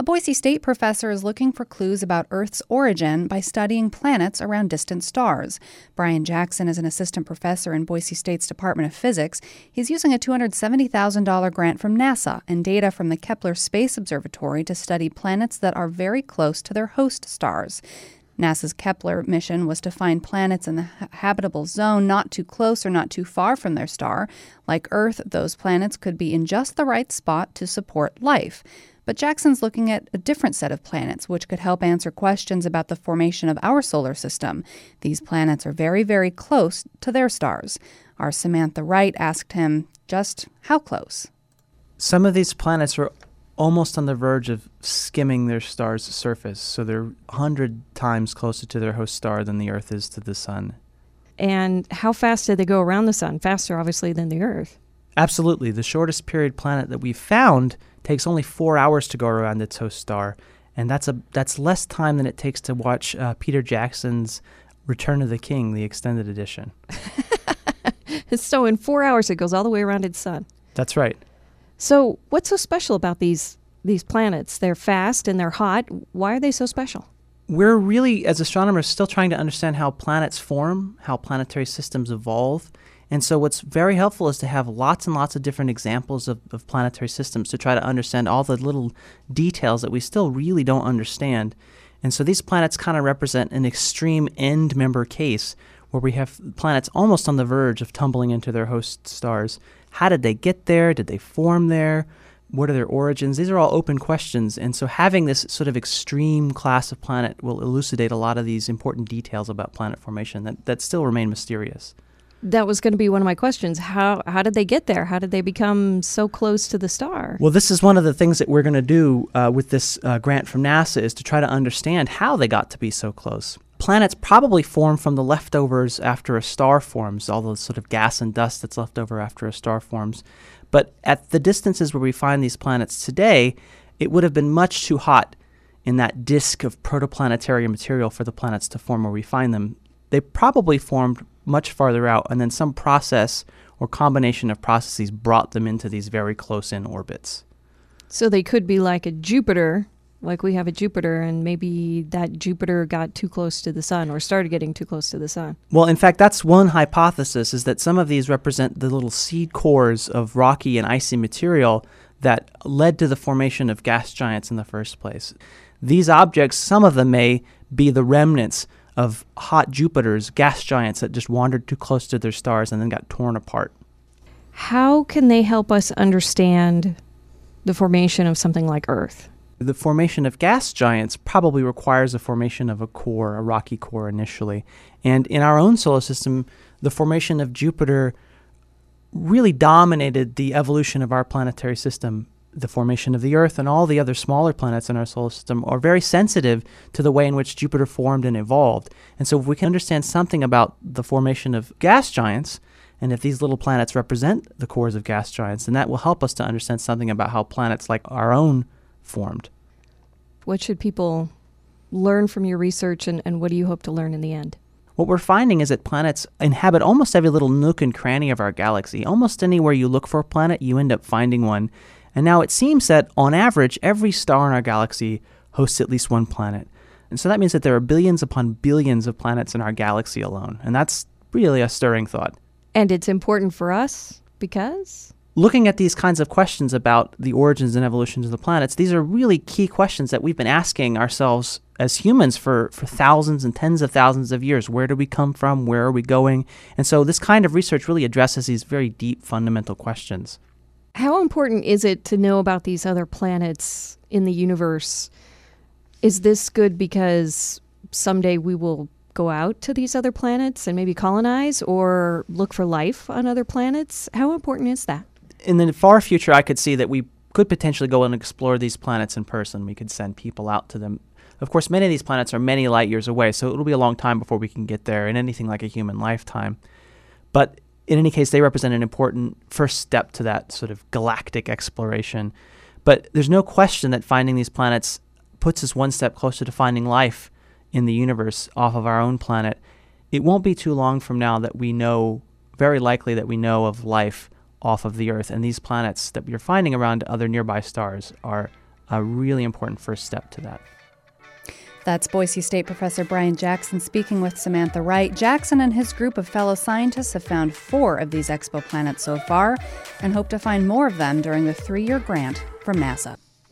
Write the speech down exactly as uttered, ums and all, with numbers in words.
A Boise State professor is looking for clues about Earth's origin by studying planets around distant stars. Brian Jackson is an assistant professor in Boise State's Department of Physics. He's using a two hundred seventy thousand dollars grant from NASA and data from the Kepler Space Observatory to study planets that are very close to their host stars. NASA's Kepler mission was to find planets in the habitable zone not too close or not too far from their star. Like Earth, those planets could be in just the right spot to support life. But Jackson's looking at a different set of planets, which could help answer questions about the formation of our solar system. These planets are very, very close to their stars. Our Samantha Wright asked him just how close. Some of these planets are almost on the verge of skimming their star's surface, so they're one hundred times closer to their host star than the Earth is to the sun. And how fast do they go around the sun? Faster, obviously, than the Earth. Absolutely. The shortest period planet that we've found takes only four hours to go around its host star, and that's a that's less time than it takes to watch uh, Peter Jackson's Return of the King, the extended edition. So in four hours, it goes all the way around its sun. That's right. So what's so special about these these planets? They're fast and they're hot. Why are they so special? We're really, as astronomers, still trying to understand how planets form, how planetary systems evolve. And so what's very helpful is to have lots and lots of different examples of, of planetary systems to try to understand all the little details that we still really don't understand. And so these planets kind of represent an extreme end member case where we have planets almost on the verge of tumbling into their host stars. How did they get there? Did they form there? What are their origins? These are all open questions. And so having this sort of extreme class of planet will elucidate a lot of these important details about planet formation that, that still remain mysterious. That was going to be one of my questions. How how did they get there? How did they become so close to the star? Well, this is one of the things that we're going to do uh, with this uh, grant from NASA is to try to understand how they got to be so close. Planets probably form from the leftovers after a star forms, all the sort of gas and dust that's left over after a star forms. But at the distances where we find these planets today, it would have been much too hot in that disk of protoplanetary material for the planets to form where we find them. They probably formed much farther out, and then some process or combination of processes brought them into these very close-in orbits. So they could be like a Jupiter, like we have a Jupiter, and maybe that Jupiter got too close to the sun or started getting too close to the sun. Well, in fact, that's one hypothesis, is that some of these represent the little seed cores of rocky and icy material that led to the formation of gas giants in the first place. These objects, some of them may be the remnants of hot Jupiters, gas giants that just wandered too close to their stars and then got torn apart. How can they help us understand the formation of something like Earth? The formation of gas giants probably requires the formation of a core, a rocky core initially. And in our own solar system, the formation of Jupiter really dominated the evolution of our planetary system. The formation of the Earth and all the other smaller planets in our solar system are very sensitive to the way in which Jupiter formed and evolved. And so if we can understand something about the formation of gas giants, and if these little planets represent the cores of gas giants, then that will help us to understand something about how planets like our own formed. What should people learn from your research, and, and what do you hope to learn in the end? What we're finding is that planets inhabit almost every little nook and cranny of our galaxy. Almost anywhere you look for a planet, you end up finding one. And now it seems that, on average, every star in our galaxy hosts at least one planet. And so that means that there are billions upon billions of planets in our galaxy alone. And that's really a stirring thought. And it's important for us because? Looking at these kinds of questions about the origins and evolutions of the planets, these are really key questions that we've been asking ourselves as humans for, for thousands and tens of thousands of years. Where do we come from? Where are we going? And so this kind of research really addresses these very deep, fundamental questions. How important is it to know about these other planets in the universe? Is this good because someday we will go out to these other planets and maybe colonize or look for life on other planets? How important is that? In the far future, I could see that we could potentially go and explore these planets in person. We could send people out to them. Of course, many of these planets are many light years away, so it'll be a long time before we can get there in anything like a human lifetime. But in any case, they represent an important first step to that sort of galactic exploration. But there's no question that finding these planets puts us one step closer to finding life in the universe off of our own planet. It won't be too long from now that we know, very likely that we know of life off of the Earth. And these planets that we're finding around other nearby stars are a really important first step to that. That's Boise State professor Brian Jackson speaking with Samantha Wright. Jackson and his group of fellow scientists have found four of these exoplanets so far and hope to find more of them during the three-year grant from NASA.